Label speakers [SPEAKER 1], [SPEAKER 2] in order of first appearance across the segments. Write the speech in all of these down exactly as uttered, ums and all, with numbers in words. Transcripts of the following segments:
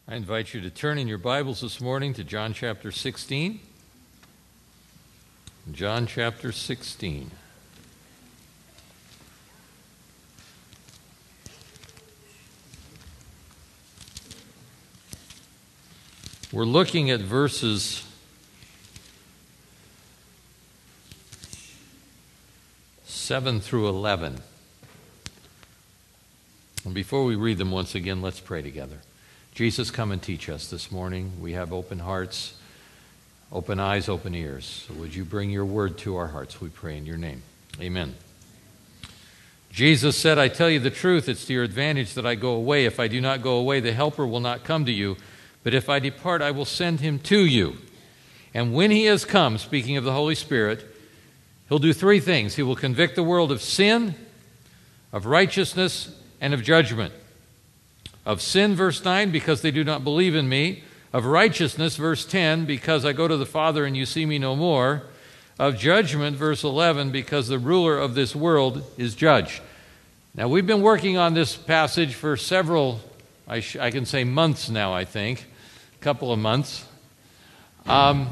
[SPEAKER 1] I invite you to turn in your Bibles this morning to John chapter sixteen. John chapter sixteen. We're looking at verses seven through eleven. And before we read them once again, let's pray together. Jesus, come and teach us this morning. We have open hearts, open eyes, open ears. So would you bring your word to our hearts, we pray in your name. Amen. Jesus said, I tell you the truth, it's to your advantage that I go away. If I do not go away, the Helper will not come to you. But if I depart, I will send him to you. And when he has come, speaking of the Holy Spirit, he'll do three things. He will convict the world of sin, of righteousness, and of judgment. Of sin, verse nine, because they do not believe in me. Of righteousness, verse ten, because I go to the Father and you see me no more. Of judgment, verse eleven, because the ruler of this world is judged. Now, we've been working on this passage for several, I, sh- I can say months now, I think. A couple of months. Um,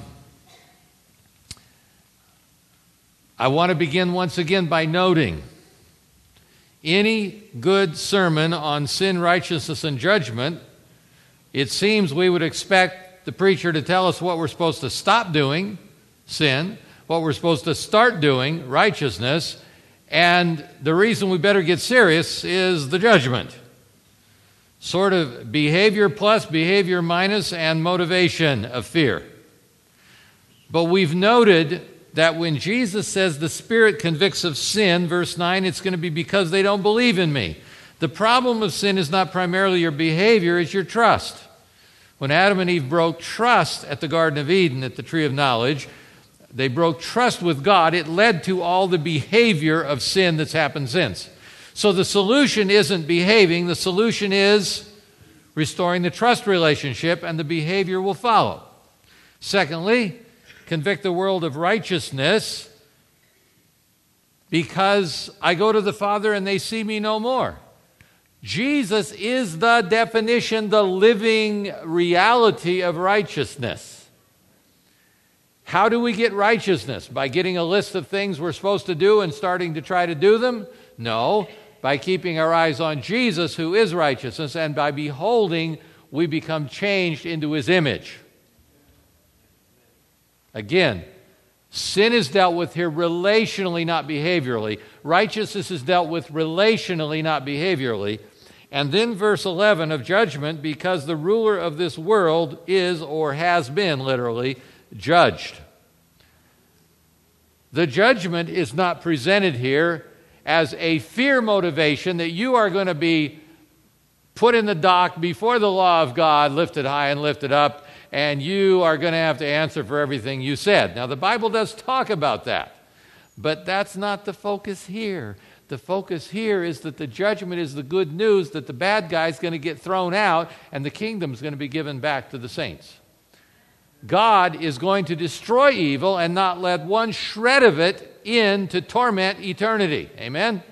[SPEAKER 1] I want to begin once again by noting any good sermon on sin, righteousness, and judgment, it seems we would expect the preacher to tell us what we're supposed to stop doing, sin, what we're supposed to start doing, righteousness, and the reason we better get serious is the judgment. Sort of behavior plus, behavior minus, and motivation of fear. But we've noted that when Jesus says the Spirit convicts of sin, verse nine, it's going to be because they don't believe in me. The problem of sin is not primarily your behavior, it's your trust. When Adam and Eve broke trust at the Garden of Eden, at the Tree of Knowledge, they broke trust with God. It led to all the behavior of sin that's happened since. So the solution isn't behaving, the solution is restoring the trust relationship, and the behavior will follow. Secondly, convict the world of righteousness because I go to the Father and they see me no more. Jesus is the definition, the living reality of righteousness. How do we get righteousness? By getting a list of things we're supposed to do and starting to try to do them? No, by keeping our eyes on Jesus, who is righteousness, and by beholding, we become changed into his image. Again, sin is dealt with here relationally, not behaviorally. Righteousness is dealt with relationally, not behaviorally. And then verse eleven of judgment, because the ruler of this world is, or has been, literally, judged. The judgment is not presented here as a fear motivation that you are going to be put in the dock before the law of God, lifted high and lifted up, and you are going to have to answer for everything you said. Now, the Bible does talk about that, but that's not the focus here. The focus here is that the judgment is the good news that the bad guy's going to get thrown out and the kingdom's going to be given back to the saints. God is going to destroy evil and not let one shred of it in to torment eternity. Amen?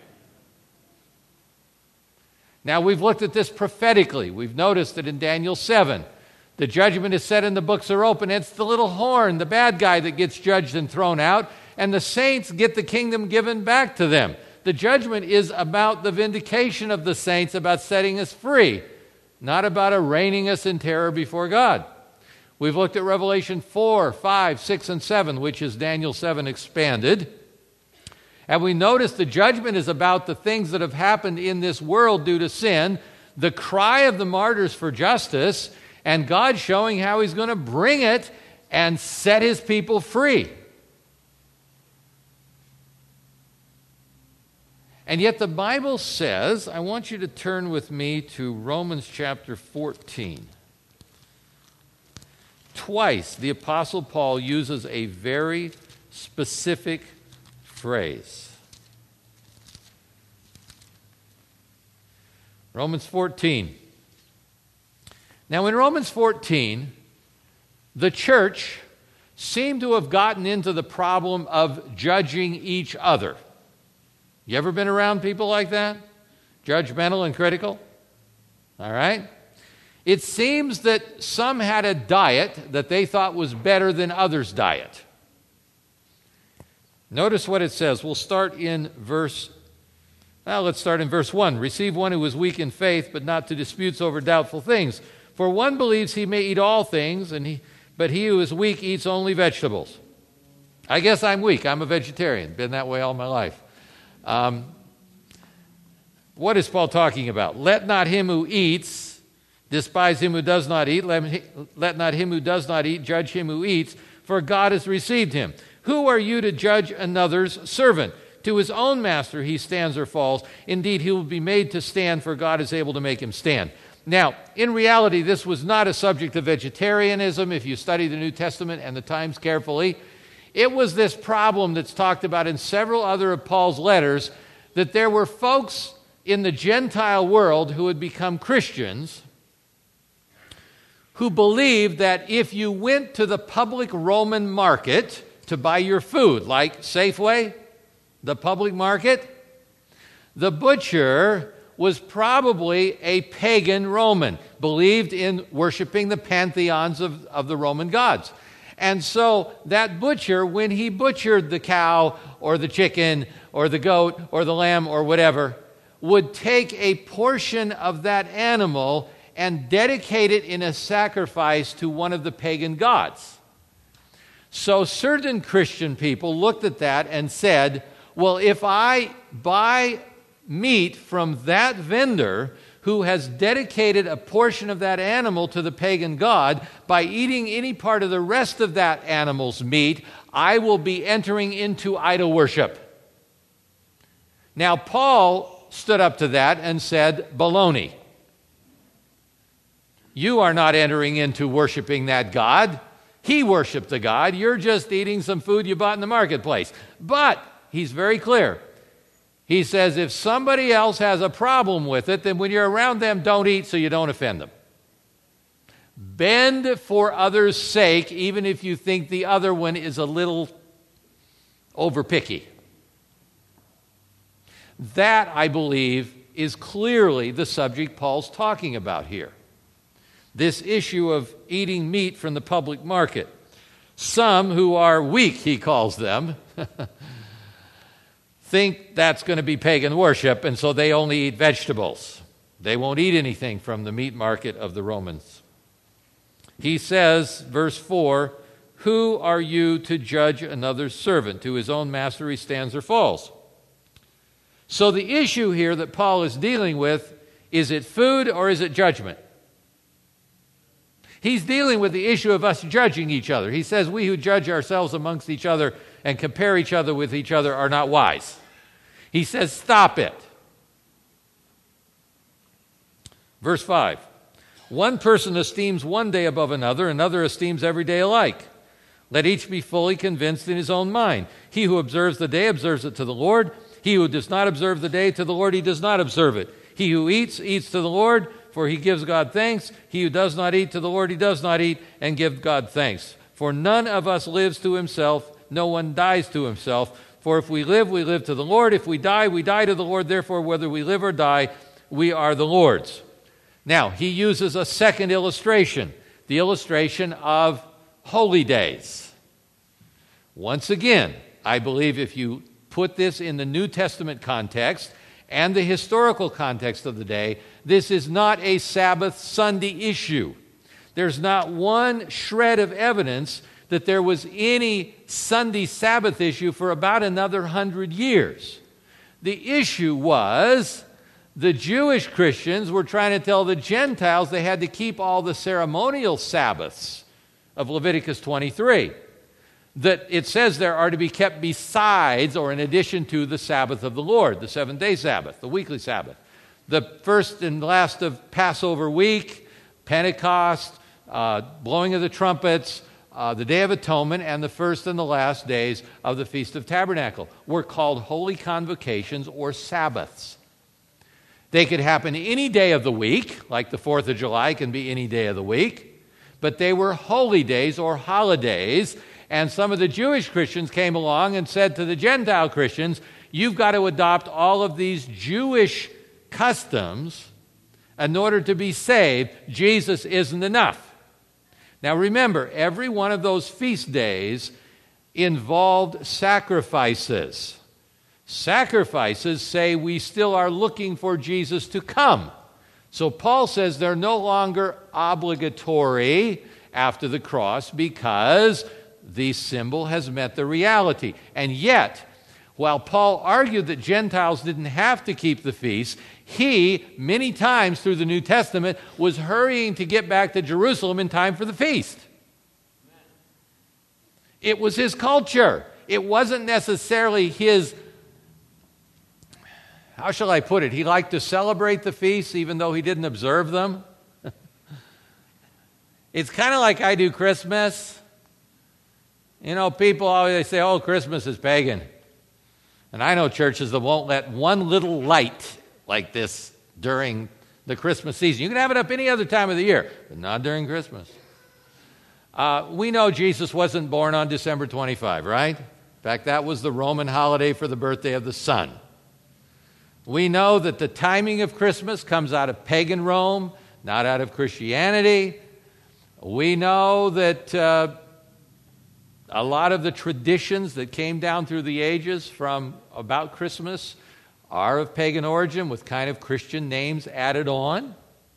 [SPEAKER 1] Now, we've looked at this prophetically. We've noticed that in Daniel seven, the judgment is set and the books are open. It's the little horn, the bad guy, that gets judged and thrown out, and the saints get the kingdom given back to them. The judgment is about the vindication of the saints, about setting us free, not about arraigning us in terror before God. We've looked at Revelation four, five, six, and seven, which is Daniel seven expanded. And we notice the judgment is about the things that have happened in this world due to sin, the cry of the martyrs for justice, and God showing how he's going to bring it and set his people free. And yet the Bible says, I want you to turn with me to Romans chapter fourteen. Twice the Apostle Paul uses a very specific phrase. Romans fourteen. Now, in Romans fourteen, the church seemed to have gotten into the problem of judging each other. You ever been around people like that? Judgmental and critical? All right? It seems that some had a diet that they thought was better than others' diet. Notice what it says. We'll start in verse, well, let's start in verse one. Receive one who is weak in faith, but not to disputes over doubtful things. For one believes he may eat all things, and he, but he who is weak eats only vegetables. I guess I'm weak. I'm a vegetarian. Been that way all my life. Um, what is Paul talking about? Let not him who eats despise him who does not eat. Let, let not him who does not eat judge him who eats, for God has received him. Who are you to judge another's servant? To his own master he stands or falls. Indeed, he will be made to stand, for God is able to make him stand. Now, in reality, this was not a subject of vegetarianism. If you study the New Testament and the times carefully, it was this problem that's talked about in several other of Paul's letters, that there were folks in the Gentile world who had become Christians who believed that if you went to the public Roman market to buy your food, like Safeway, the public market, the butcher was probably a pagan Roman, believed in worshiping the pantheons of, of the Roman gods. And so that butcher, when he butchered the cow or the chicken or the goat or the lamb or whatever, would take a portion of that animal and dedicate it in a sacrifice to one of the pagan gods. So certain Christian people looked at that and said, well, if I buy meat from that vendor who has dedicated a portion of that animal to the pagan god, by eating any part of the rest of that animal's meat, I will be entering into idol worship. Now, Paul stood up to that and said, baloney. You are not entering into worshiping that God. He worshiped the God. You're just eating some food you bought in the marketplace. But he's very clear. He says if somebody else has a problem with it, then when you're around them, don't eat so you don't offend them. Bend for others' sake, even if you think the other one is a little overpicky. That, I believe, is clearly the subject Paul's talking about here. This issue of eating meat from the public market. Some who are weak, he calls them, think that's going to be pagan worship, and so they only eat vegetables. They won't eat anything from the meat market of the Romans. He says, verse four, who are you to judge another's servant? To his own master he stands or falls. So the issue here that Paul is dealing with, is it food or is it judgment? He's dealing with the issue of us judging each other. He says we who judge ourselves amongst each other and compare each other with each other are not wise. He says stop it. Verse five, one person esteems one day above another, another esteems every day alike. Let each be fully convinced in his own mind. He who observes the day observes it to the Lord. He who does not observe the day to the Lord, he does not observe it. He who eats, eats to the Lord, for he gives God thanks. He who does not eat to the Lord, he does not eat and give God thanks. For none of us lives to himself, no one dies to himself. For if we live, we live to the Lord. If we die, we die to the Lord. Therefore, whether we live or die, we are the Lord's. Now, he uses a second illustration, the illustration of holy days. Once again, I believe if you put this in the New Testament context and the historical context of the day, this is not a Sabbath Sunday issue. There's not one shred of evidence that there was any Sunday Sabbath issue for about another hundred years. The issue was the Jewish Christians were trying to tell the Gentiles they had to keep all the ceremonial Sabbaths of Leviticus twenty-three. That it says there are to be kept besides or in addition to the Sabbath of the Lord, the seventh-day Sabbath, the weekly Sabbath. The first and last of Passover week, Pentecost, uh, blowing of the trumpets, uh, the Day of Atonement, and the first and the last days of the Feast of Tabernacle were called holy convocations or Sabbaths. They could happen any day of the week, like the fourth of July can be any day of the week, but they were holy days or holidays. And some of the Jewish Christians came along and said to the Gentile Christians, you've got to adopt all of these Jewish customs In order to be saved, Jesus isn't enough. Now remember, every one of those feast days involved sacrifices. Sacrifices say we still are looking for Jesus to come. So Paul says they're no longer obligatory after the cross because the symbol has met the reality. And yet, while Paul argued that Gentiles didn't have to keep the feast, he, many times through the New Testament, was hurrying to get back to Jerusalem in time for the feast. It was his culture. It wasn't necessarily his, how shall I put it? He liked to celebrate the feasts even though he didn't observe them. It's kind of like I do Christmas. You know, people always say, oh, Christmas is pagan. And I know churches that won't let one little light like this during the Christmas season. You can have it up any other time of the year, but not during Christmas. Uh, we know Jesus wasn't born on December twenty-fifth, right? In fact, that was the Roman holiday for the birthday of the sun. We know that the timing of Christmas comes out of pagan Rome, not out of Christianity. We know that uh, a lot of the traditions that came down through the ages from about Christmas are of pagan origin with kind of Christian names added on.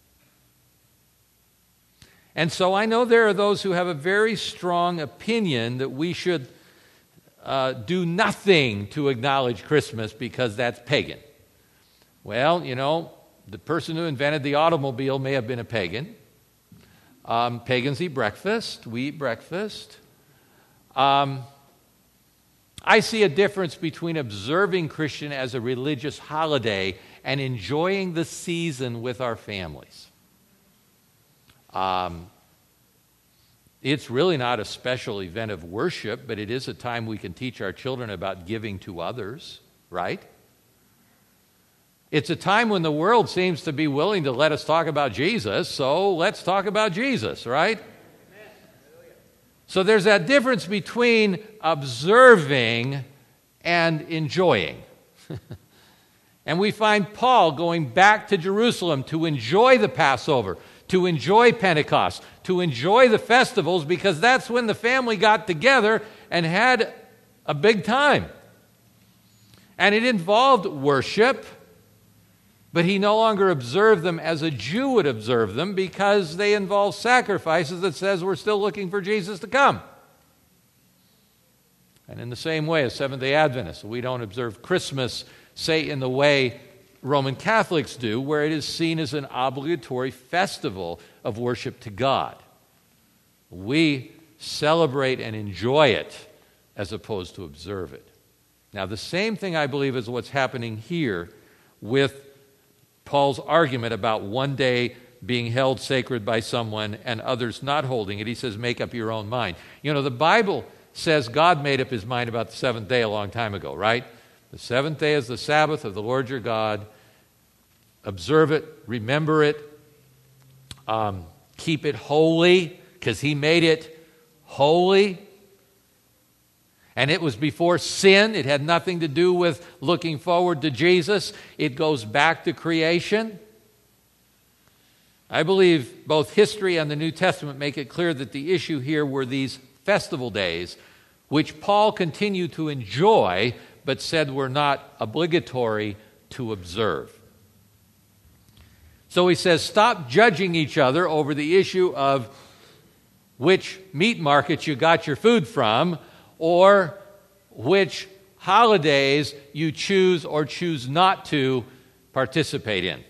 [SPEAKER 1] And so I know there are those who have a very strong opinion that we should uh, do nothing to acknowledge Christmas because that's pagan. Well, you know, the person who invented the automobile may have been a pagan. Um, pagans eat breakfast. We eat breakfast. Um, I see a difference between observing Christian as a religious holiday and enjoying the season with our families. Um, it's really not a special event of worship, but it is a time we can teach our children about giving to others, right? It's a time when the world seems to be willing to let us talk about Jesus, so let's talk about Jesus, right? So there's that difference between observing and enjoying. And we find Paul going back to Jerusalem to enjoy the Passover, to enjoy Pentecost, to enjoy the festivals, because that's when the family got together and had a big time. And it involved worship, but he no longer observed them as a Jew would observe them because they involve sacrifices that says we're still looking for Jesus to come. And in the same way as Seventh-day Adventists, we don't observe Christmas, say, in the way Roman Catholics do, where it is seen as an obligatory festival of worship to God. We celebrate and enjoy it as opposed to observe it. Now, the same thing, I believe, is what's happening here with Paul's argument about one day being held sacred by someone and others not holding it. He says, make up your own mind. You know, the Bible says God made up his mind about the seventh day a long time ago, right? The seventh day is the Sabbath of the Lord your God. Observe it, remember it, um, keep it holy, because he made it holy. And it was before sin. It had nothing to do with looking forward to Jesus. It goes back to creation. I believe both history and the New Testament make it clear that the issue here were these festival days, which Paul continued to enjoy, but said were not obligatory to observe. So he says, stop judging each other over the issue of which meat market you got your food from, or which holidays you choose or choose not to participate in.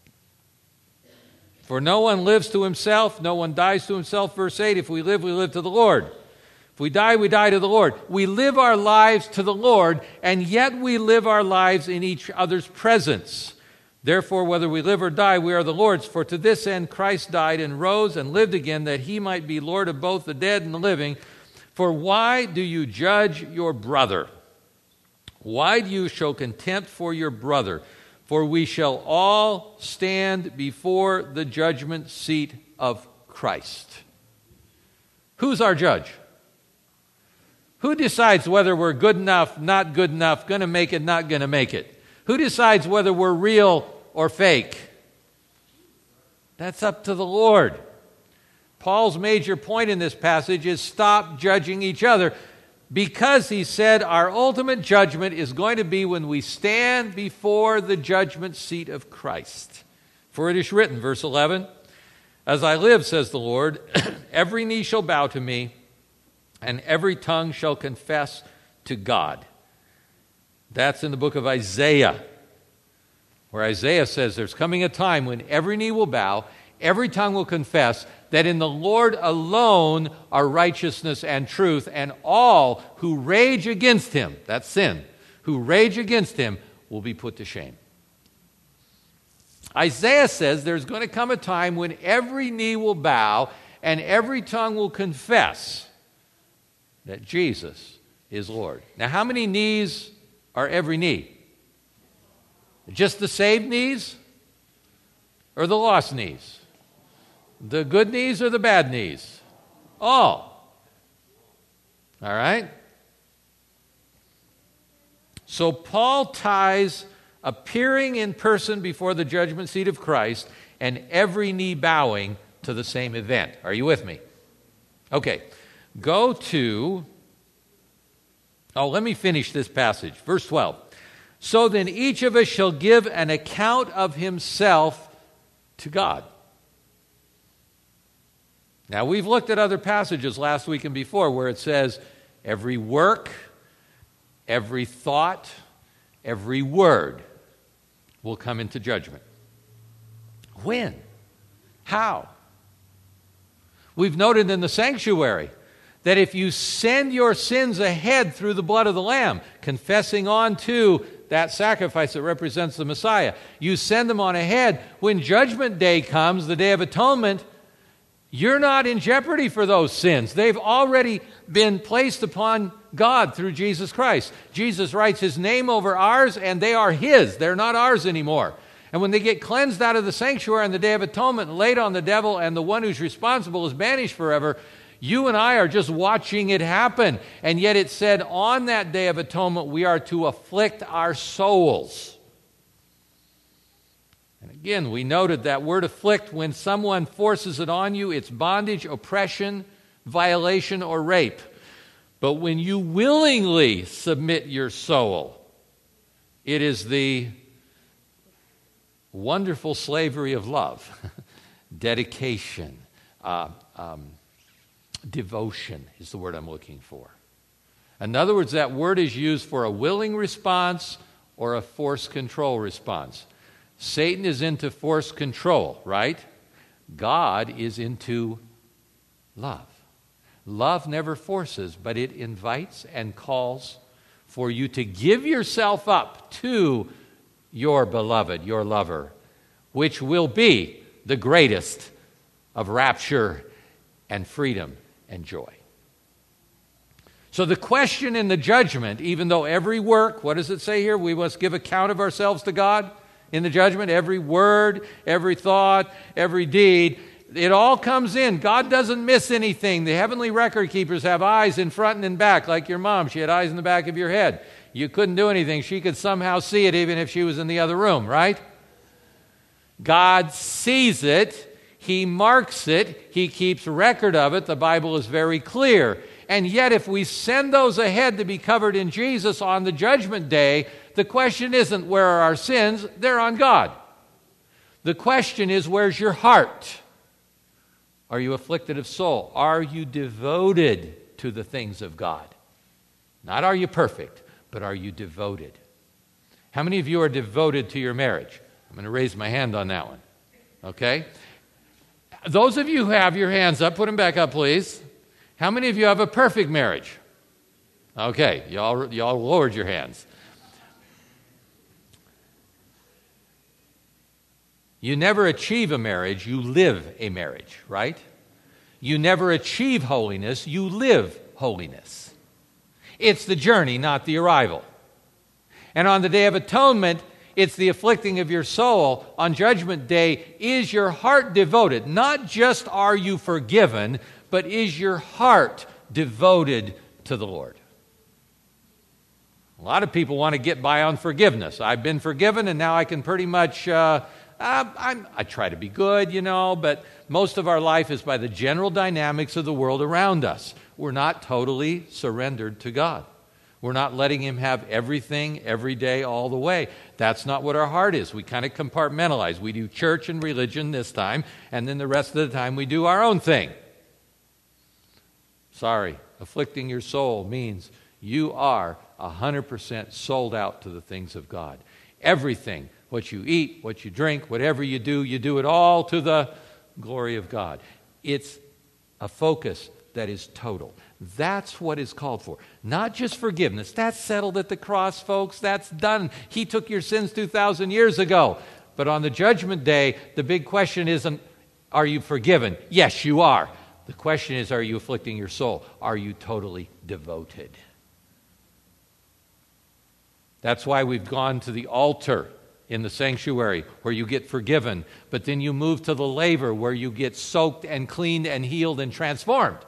[SPEAKER 1] For no one lives to himself, no one dies to himself. Verse eight, if we live, we live to the Lord. If we die, we die to the Lord. We live our lives to the Lord, and yet we live our lives in each other's presence. Therefore, whether we live or die, we are the Lord's. For to this end Christ died and rose and lived again, that he might be Lord of both the dead and the living. For why do you judge your brother? Why do you show contempt for your brother? For we shall all stand before the judgment seat of Christ. Who's our judge? Who decides whether we're good enough, not good enough, going to make it, not going to make it? Who decides whether we're real or fake? That's up to the Lord. Paul's major point in this passage is stop judging each other, because he said our ultimate judgment is going to be when we stand before the judgment seat of Christ. For it is written, verse eleven, as I live, says the Lord, every knee shall bow to me, and every tongue shall confess to God. That's in the book of Isaiah, where Isaiah says there's coming a time when every knee will bow, every tongue will confess that in the Lord alone are righteousness and truth, and all who rage against him, that's sin, who rage against him will be put to shame. Isaiah says there's going to come a time when every knee will bow and every tongue will confess that Jesus is Lord. Now, how many knees are every knee? Just the saved knees or the lost knees? The good knees or the bad knees? All. All right? So Paul ties appearing in person before the judgment seat of Christ and every knee bowing to the same event. Are you with me? Okay. Go to, oh, let me finish this passage. Verse twelve. So then each of us shall give an account of himself to God. Now, we've looked at other passages last week and before where it says every work, every thought, every word will come into judgment. When? How? We've noted in the sanctuary that if you send your sins ahead through the blood of the Lamb, confessing on to that sacrifice that represents the Messiah, you send them on ahead, when Judgment Day comes, the Day of Atonement, you're not in jeopardy for those sins. They've already been placed upon God through Jesus Christ. Jesus writes his name over ours, and they are his. They're not ours anymore. And when they get cleansed out of the sanctuary on the Day of Atonement and laid on the devil, and the one who's responsible is banished forever, you and I are just watching it happen. And yet it said on that Day of Atonement we are to afflict our souls. And again, we noted that word afflict, when someone forces it on you, it's bondage, oppression, violation, or rape. But when you willingly submit your soul, it is the wonderful slavery of love, dedication, uh, um, devotion is the word I'm looking for. In other words, that word is used for a willing response or a force control response. Satan is into force control, right? God is into love. Love never forces, but it invites and calls for you to give yourself up to your beloved, your lover, which will be the greatest of rapture and freedom and joy. So the question in the judgment, even though every work, what does it say here? We must give account of ourselves to God in the judgment. Every word, every thought, every deed, it all comes in. God doesn't miss anything. The heavenly record keepers have eyes in front and in back, like your mom. She had eyes in the back of your head. You couldn't do anything. She could somehow see it even if she was in the other room, right? God sees it. He marks it. He keeps record of it. The Bible is very clear. And yet, if we send those ahead to be covered in Jesus on the judgment day, the question isn't where are our sins? They're on God. The question is, where's your heart? Are you afflicted of soul? Are you devoted to the things of God? Not are you perfect, but are you devoted? How many of you are devoted to your marriage? I'm going to raise my hand on that one. Okay? Those of you who have your hands up, put them back up, please. How many of you have a perfect marriage? Okay, y'all, y'all lowered your hands. You never achieve a marriage, you live a marriage, right? You never achieve holiness, you live holiness. It's the journey, not the arrival. And on the Day of Atonement, it's the afflicting of your soul. On Judgment Day, is your heart devoted? Not just are you forgiven, but is your heart devoted to the Lord? A lot of people want to get by on forgiveness. I've been forgiven, and now I can pretty much uh, uh, I'm, I try to be good, you know, but most of our life is by the general dynamics of the world around us. We're not totally surrendered to God. We're not letting Him have everything, every day, all the way. That's not what our heart is. We kind of compartmentalize. We do church and religion this time, and then the rest of the time we do our own thing. Sorry, afflicting your soul means you are one hundred percent sold out to the things of God. Everything, what you eat, what you drink, whatever you do, you do it all to the glory of God. It's a focus that is total. That's what is called for. Not just forgiveness. That's settled at the cross, folks. That's done. He took your sins two thousand years ago. But on the judgment day, the big question isn't, are you forgiven? Yes, you are. The question is, are you afflicting your soul? Are you totally devoted? That's why we've gone to the altar in the sanctuary where you get forgiven, but then you move to the laver where you get soaked and cleaned and healed and transformed.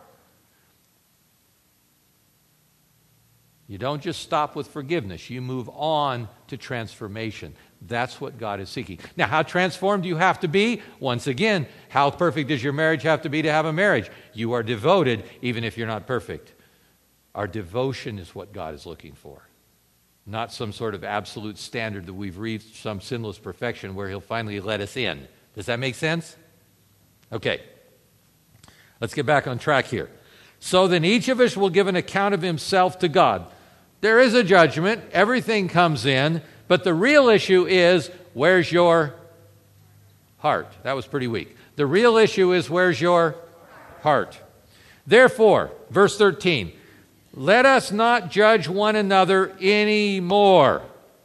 [SPEAKER 1] You don't just stop with forgiveness. You move on to transformation. That's what God is seeking. Now, how transformed do you have to be? Once again, how perfect does your marriage have to be to have a marriage? You are devoted even if you're not perfect. Our devotion is what God is looking for. Not some sort of absolute standard that we've reached some sinless perfection where He'll finally let us in. Does that make sense? Okay. Let's get back on track here. So then each of us will give an account of himself to God. There is a judgment. Everything comes in. But the real issue is, where's your heart? That was pretty weak. The real issue is, where's your heart? Therefore, verse thirteen, let us not judge one another anymore,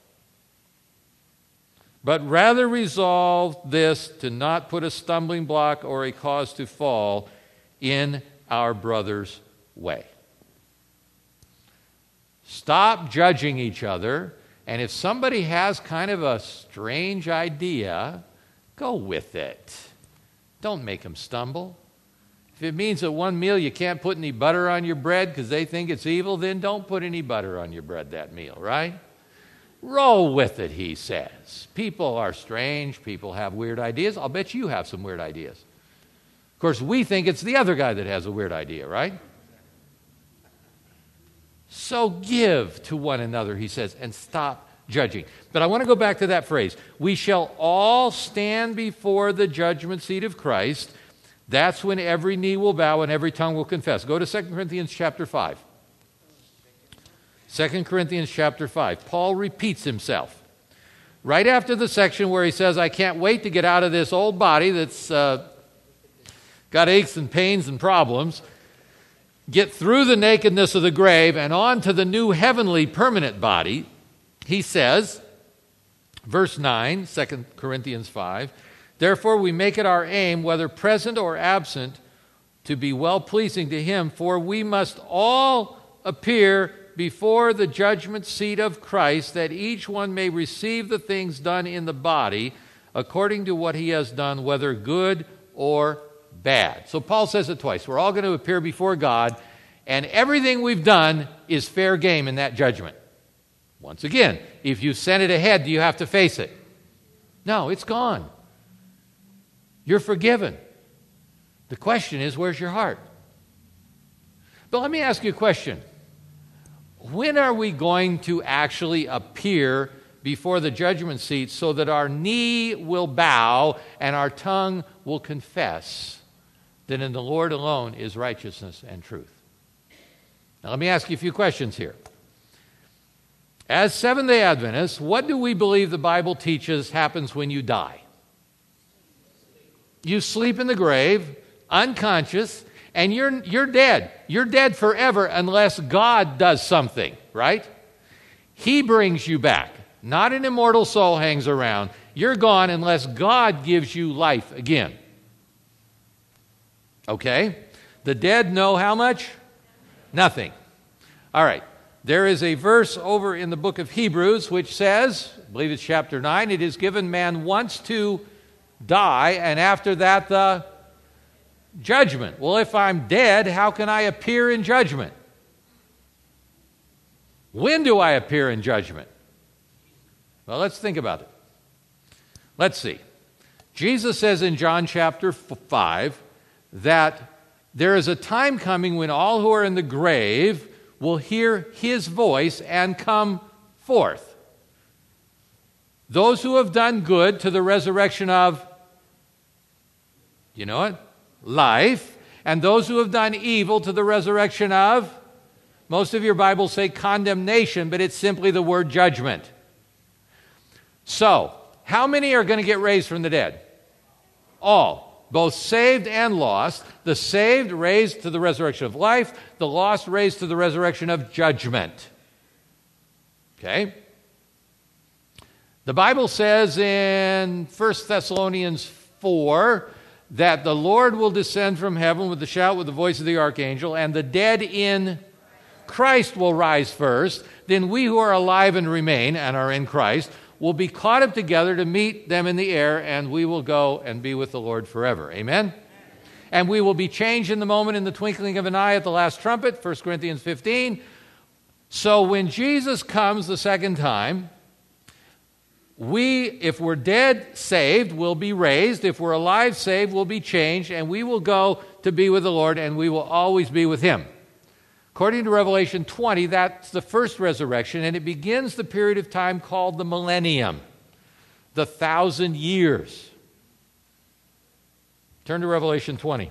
[SPEAKER 1] but rather resolve this, to not put a stumbling block or a cause to fall in our brother's way. Stop judging each other, and if somebody has kind of a strange idea, go with it. Don't make them stumble. If it means that one meal you can't put any butter on your bread because they think it's evil, then don't put any butter on your bread that meal, right? Roll with it, he says. People are strange. People have weird ideas. I'll bet you have some weird ideas. Of course, we think it's the other guy that has a weird idea, right? So give to one another, he says, and stop judging. But I want to go back to that phrase. We shall all stand before the judgment seat of Christ. That's when every knee will bow and every tongue will confess. Go to Second Corinthians chapter five. Second Corinthians chapter five. Paul repeats himself. Right after the section where he says, I can't wait to get out of this old body that's uh, got aches and pains and problems, get through the nakedness of the grave and on to the new heavenly permanent body, he says, verse nine, Second Corinthians five, therefore we make it our aim, whether present or absent, to be well-pleasing to Him, for we must all appear before the judgment seat of Christ, that each one may receive the things done in the body according to what he has done, whether good or bad. So Paul says it twice. We're all going to appear before God, and everything we've done is fair game in that judgment. Once again, if you sent it ahead, do you have to face it? No, it's gone. You're forgiven. The question is, where's your heart? But let me ask you a question. When are we going to actually appear before the judgment seat so that our knee will bow and our tongue will confess that in the Lord alone is righteousness and truth? Now let me ask you a few questions here. As Seventh-day Adventists, what do we believe the Bible teaches happens when you die? You sleep in the grave, unconscious, and you're, you're dead. You're dead forever unless God does something, right? He brings you back. Not an immortal soul hangs around. You're gone unless God gives you life again. Okay? The dead know how much? Nothing. All right. There is a verse over in the book of Hebrews which says, I believe it's chapter nine, it is given man once to die, and after that the judgment. Well, if I'm dead, how can I appear in judgment? When do I appear in judgment? Well, let's think about it. Let's see. Jesus says in John chapter five that there is a time coming when all who are in the grave will hear his voice and come forth. Those who have done good to the resurrection of, you know it, life, and those who have done evil to the resurrection of, most of your Bibles say condemnation, but it's simply the word judgment. So, how many are going to get raised from the dead? All, both saved and lost. The saved raised to the resurrection of life, the lost raised to the resurrection of judgment. Okay? The Bible says in First Thessalonians four that the Lord will descend from heaven with the shout, with the voice of the archangel, and the dead in Christ will rise first. Then we who are alive and remain and are in Christ will be caught up together to meet them in the air, and we will go and be with the Lord forever. Amen? And we will be changed in the moment, in the twinkling of an eye at the last trumpet, First Corinthians fifteen. So when Jesus comes the second time, we, if we're dead, saved, will be raised. If we're alive, saved, will be changed, and we will go to be with the Lord, and we will always be with him. According to Revelation twenty, that's the first resurrection, and it begins the period of time called the millennium, the thousand years. Turn to Revelation twenty.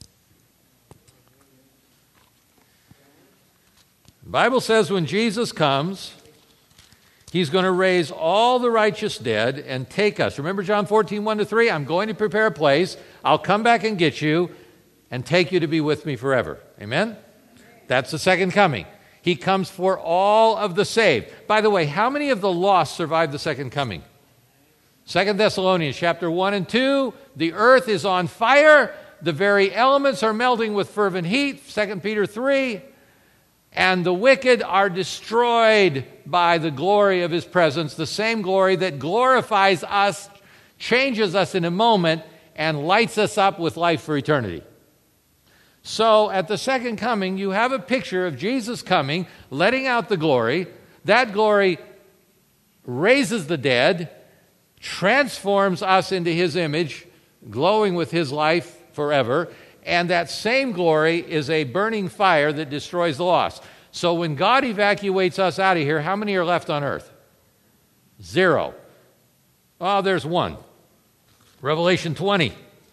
[SPEAKER 1] The Bible says when Jesus comes, he's going to raise all the righteous dead and take us. Remember John fourteen, one to three? I'm going to prepare a place. I'll come back and get you and take you to be with me forever. Amen? That's the second coming. He comes for all of the saved. By the way, how many of the lost survived the second coming? Second Thessalonians chapter one and two, the earth is on fire. The very elements are melting with fervent heat. Second Peter three, and the wicked are destroyed by the glory of his presence, the same glory that glorifies us, changes us in a moment, and lights us up with life for eternity. So at the second coming, you have a picture of Jesus coming, letting out the glory. That glory raises the dead, transforms us into his image, glowing with his life forever. And that same glory is a burning fire that destroys the lost. So when God evacuates us out of here, how many are left on earth? Zero. Oh, there's one. Revelation twenty.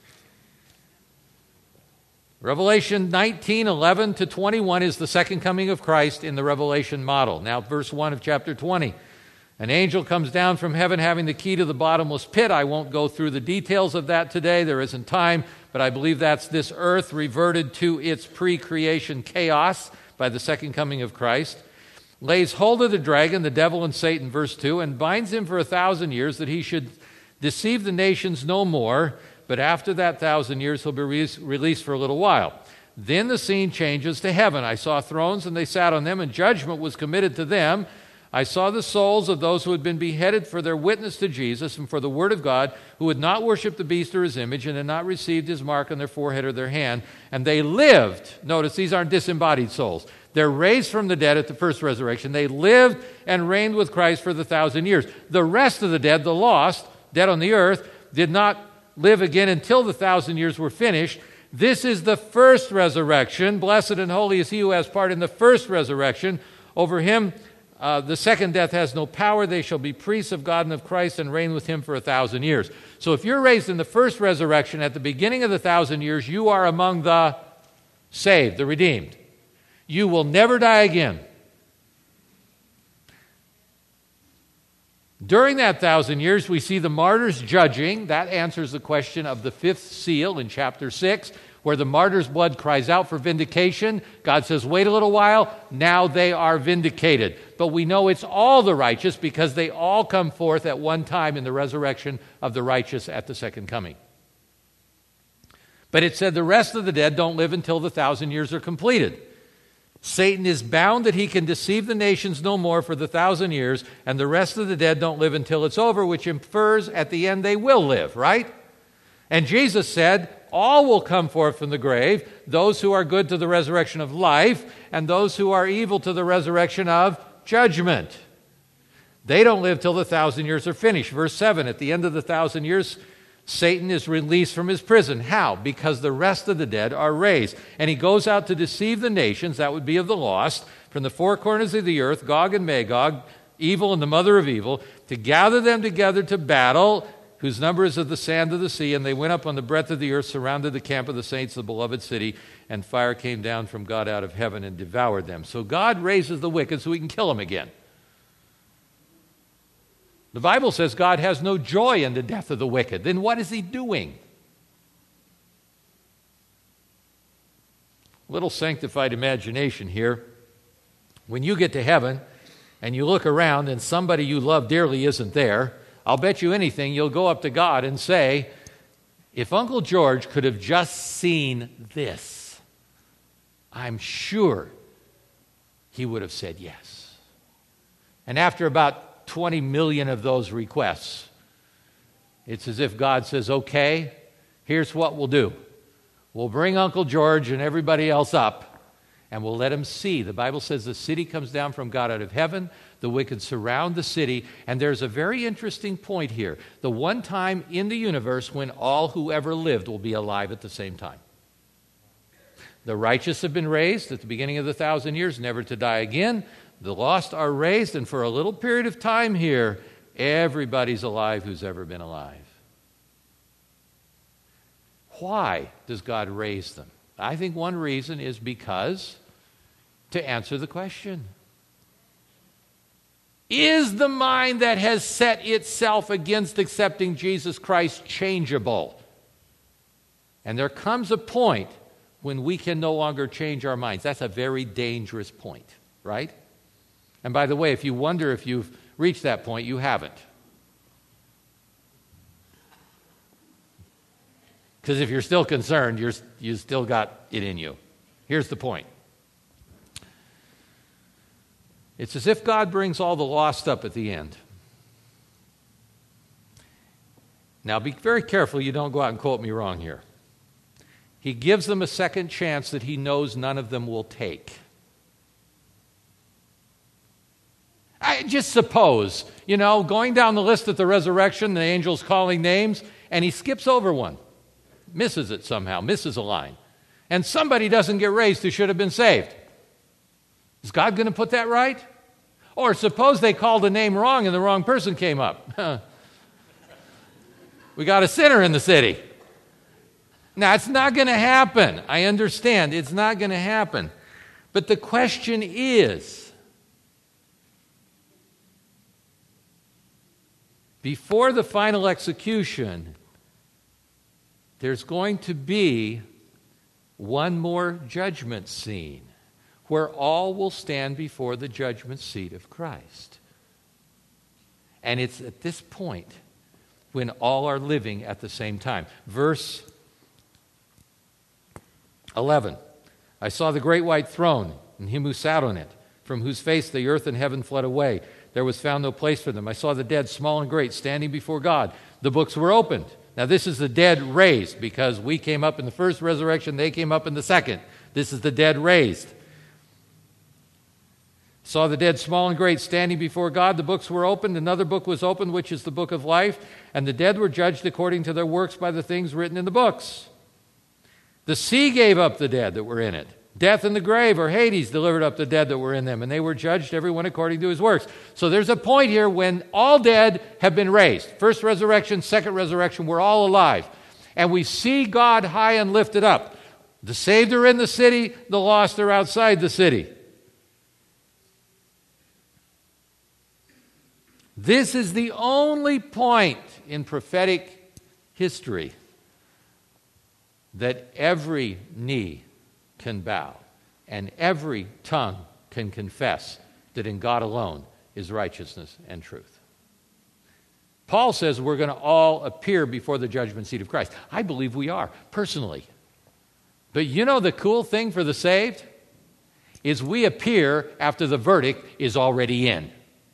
[SPEAKER 1] Revelation nineteen, eleven to twenty-one is the second coming of Christ in the Revelation model. Now, verse one of chapter twenty. An angel comes down from heaven having the key to the bottomless pit. I won't go through the details of that today. There isn't time. But I believe that's this earth reverted to its pre-creation chaos by the second coming of Christ. Lays hold of the dragon, the devil and Satan, verse two, and binds him for a thousand years that he should deceive the nations no more. But after that thousand years, he'll be re- released for a little while. Then the scene changes to heaven. I saw thrones, and they sat on them, and judgment was committed to them. I saw the souls of those who had been beheaded for their witness to Jesus and for the word of God, who had not worshipped the beast or his image, and had not received his mark on their forehead or their hand. And they lived. Notice, these aren't disembodied souls. They're raised from the dead at the first resurrection. They lived and reigned with Christ for the thousand years. The rest of the dead, the lost, dead on the earth, did not live again until the thousand years were finished. This is the first resurrection. Blessed and holy is he who has part in the first resurrection. Over him, uh, the second death has no power. They shall be priests of God and of Christ and reign with him for a thousand years. So if you're raised in the first resurrection at the beginning of the thousand years, you are among the saved, the redeemed. You will never die again. During that thousand years, we see the martyrs judging. That answers the question of the fifth seal in chapter six, where the martyr's blood cries out for vindication. God says, wait a little while. Now they are vindicated. But we know it's all the righteous because they all come forth at one time in the resurrection of the righteous at the second coming. But it said the rest of the dead don't live until the thousand years are completed. Satan is bound that he can deceive the nations no more for the thousand years, and the rest of the dead don't live until it's over, which infers at the end they will live, right? And Jesus said, all will come forth from the grave, those who are good to the resurrection of life, and those who are evil to the resurrection of judgment. They don't live till the thousand years are finished. Verse seven, at the end of the thousand years, Satan is released from his prison. How? Because the rest of the dead are raised. And he goes out to deceive the nations, that would be of the lost, from the four corners of the earth, Gog and Magog, evil and the mother of evil, to gather them together to battle, whose number is of the sand of the sea. And they went up on the breadth of the earth, surrounded the camp of the saints, the beloved city, and fire came down from God out of heaven and devoured them. So God raises the wicked so he can kill them again. The Bible says God has no joy in the death of the wicked. Then what is he doing? Little sanctified imagination here. When you get to heaven and you look around and somebody you love dearly isn't there, I'll bet you anything you'll go up to God and say, if Uncle George could have just seen this, I'm sure he would have said yes. And after about twenty million of those requests, it's as if God says, okay, here's what we'll do. We'll bring Uncle George and everybody else up, and we'll let him see. The Bible says the city comes down from God out of heaven. The wicked surround the city. And there's a very interesting point here. The one time in the universe when all who ever lived will be alive at the same time. The righteous have been raised at the beginning of the thousand years, never to die again. The lost are raised, and for a little period of time here, everybody's alive who's ever been alive. Why does God raise them? I think one reason is because to answer the question. Is the mind that has set itself against accepting Jesus Christ changeable? And there comes a point when we can no longer change our minds. That's a very dangerous point, right? And by the way, if you wonder if you've reached that point, you haven't. Because if you're still concerned, you're, you still got it in you. Here's the point. It's as if God brings all the lost up at the end. Now, be very careful you don't go out and quote me wrong here. He gives them a second chance that he knows none of them will take. I just suppose, you know, going down the list at the resurrection, the angel's calling names, and he skips over one. Misses it somehow, misses a line. And somebody doesn't get raised who should have been saved. Is God going to put that right? Or suppose they called a name wrong and the wrong person came up. We got a sinner in the city. Now, it's not going to happen. I understand. It's not going to happen. But the question is, before the final execution, there's going to be one more judgment scene where all will stand before the judgment seat of Christ. And it's at this point when all are living at the same time. Verse eleven, I saw the great white throne and him who sat on it, from whose face the earth and heaven fled away. There was found no place for them. I saw the dead, small and great, standing before God. The books were opened. Now this is the dead raised, because we came up in the first resurrection, they came up in the second. This is the dead raised. Saw the dead, small and great, standing before God. The books were opened. Another book was opened, which is the book of life. And the dead were judged according to their works by the things written in the books. The sea gave up the dead that were in it. Death and the grave, or Hades, delivered up the dead that were in them. And they were judged, everyone according to his works. So there's a point here when all dead have been raised. First resurrection, second resurrection, we're all alive. And we see God high and lifted up. The saved are in the city, the lost are outside the city. This is the only point in prophetic history that every knee can bow and every tongue can confess that in God alone is righteousness and truth. Paul says we're going to all appear before the judgment seat of Christ. I believe we are, personally. But you know the cool thing for the saved is we appear after the verdict is already in.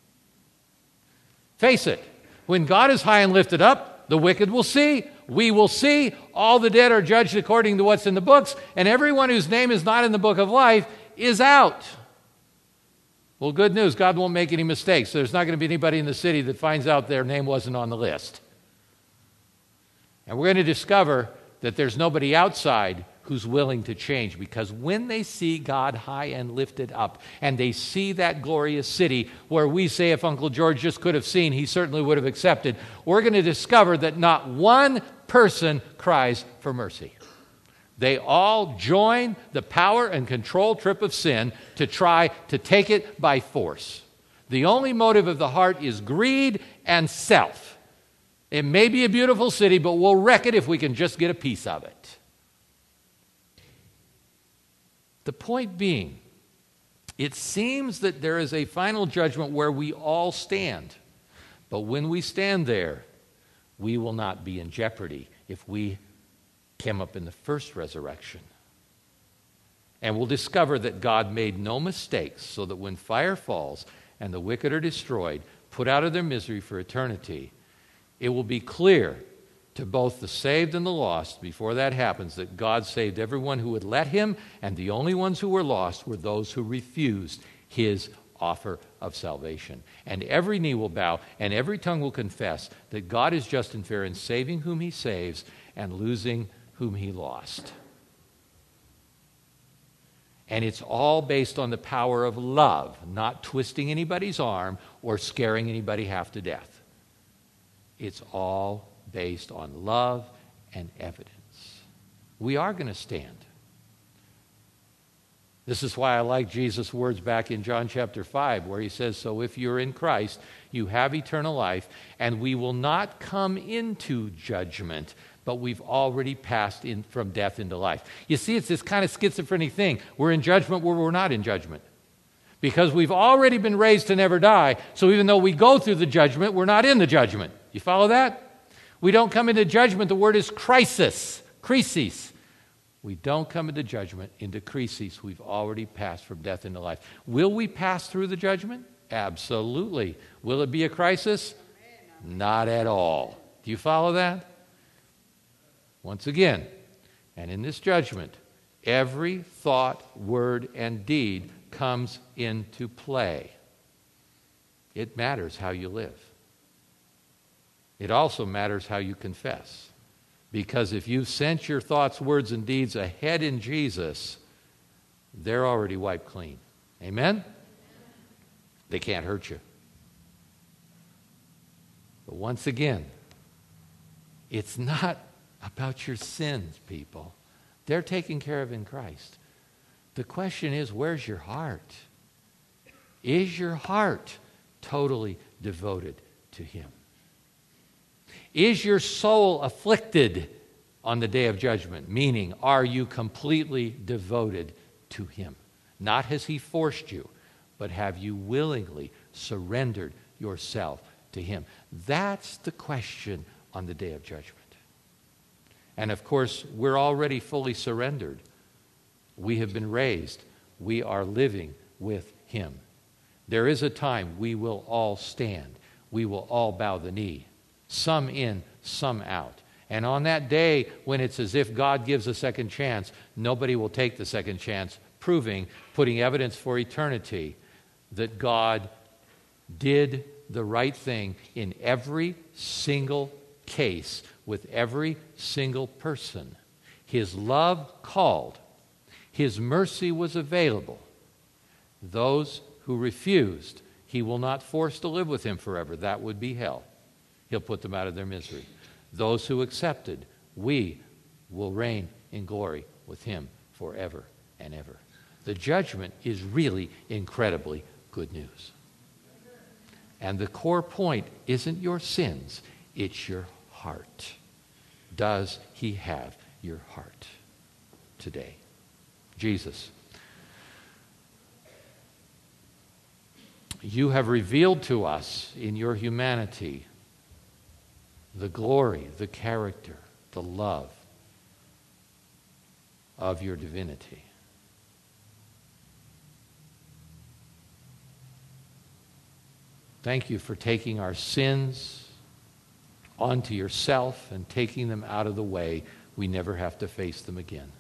[SPEAKER 1] Face it, when God is high and lifted up, the wicked will see, we will see, all the dead are judged according to what's in the books, and everyone whose name is not in the book of life is out. Well, good news, God won't make any mistakes. There's not going to be anybody in the city that finds out their name wasn't on the list. And we're going to discover that there's nobody outside who's willing to change, because when they see God high and lifted up, and they see that glorious city where we say if Uncle George just could have seen, he certainly would have accepted, we're going to discover that not one person cries for mercy. They all join the power and control trip of sin to try to take it by force. The only motive of the heart is greed and self. It may be a beautiful city, but we'll wreck it if we can just get a piece of it. The point being, it seems that there is a final judgment where we all stand. But when we stand there, we will not be in jeopardy if we came up in the first resurrection. And we'll discover that God made no mistakes, so that when fire falls and the wicked are destroyed, put out of their misery for eternity, it will be clear to both the saved and the lost before that happens that God saved everyone who would let him, and the only ones who were lost were those who refused his offer of salvation. And every knee will bow and every tongue will confess that God is just and fair in saving whom he saves and losing whom he lost. And it's all based on the power of love, not twisting anybody's arm or scaring anybody half to death. It's all based on love and evidence. We are going to stand. This is why I like Jesus' words back in John chapter five, where he says, so if you're in Christ, you have eternal life, and we will not come into judgment, but we've already passed in from death into life. You see, it's this kind of schizophrenic thing. We're in judgment where we're not in judgment, because we've already been raised to never die, so even though we go through the judgment, we're not in the judgment. You follow that? We don't come into judgment. The word is crisis, crisis. We don't come into judgment, into crisis. We've already passed from death into life. Will we pass through the judgment? Absolutely. Will it be a crisis? Not at all. Do you follow that? Once again, and in this judgment, every thought, word, and deed comes into play. It matters how you live. It also matters how you confess. Because if you've sent your thoughts, words, and deeds ahead in Jesus, they're already wiped clean. Amen? They can't hurt you. But once again, it's not about your sins, people. They're taken care of in Christ. The question is, where's your heart? Is your heart totally devoted to him? Is your soul afflicted on the day of judgment? Meaning, are you completely devoted to him? Not has he forced you, but have you willingly surrendered yourself to him? That's the question on the day of judgment. And of course, we're already fully surrendered. We have been raised. We are living with him. There is a time we will all stand. We will all bow the knee. Some in, some out. And on that day, when it's as if God gives a second chance, nobody will take the second chance, proving, putting evidence for eternity that God did the right thing in every single case with every single person. His love called. His mercy was available. Those who refused, he will not force to live with him forever. That would be hell. He'll put them out of their misery. Those who accepted, we will reign in glory with him forever and ever. The judgment is really incredibly good news. And the core point isn't your sins, it's your heart. Does he have your heart today? Jesus, you have revealed to us in your humanity the glory, the character, the love of your divinity. Thank you for taking our sins onto yourself and taking them out of the way. We never have to face them again.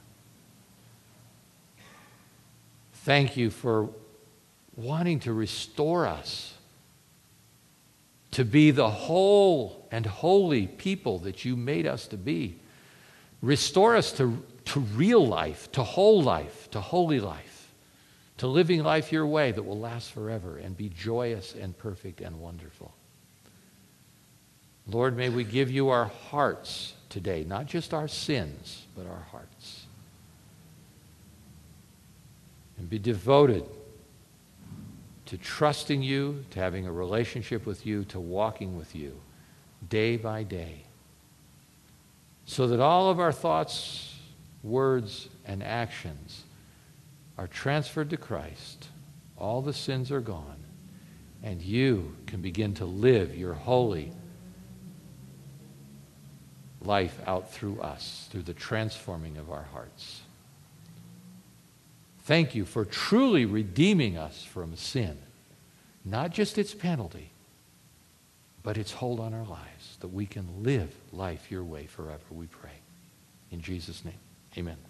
[SPEAKER 1] Thank you for wanting to restore us to be the whole and holy people that you made us to be. Restore us to, to real life, to whole life, to holy life, to living life your way that will last forever and be joyous and perfect and wonderful. Lord, may we give you our hearts today, not just our sins, but our hearts. And be devoted to trusting you, to having a relationship with you, to walking with you day by day, so that all of our thoughts, words, and actions are transferred to Christ. All the sins are gone, and you can begin to live your holy life out through us, through the transforming of our hearts. Thank you for truly redeeming us from sin, not just its penalty, but its hold on our lives, that we can live life your way forever, we pray. In Jesus' name, amen.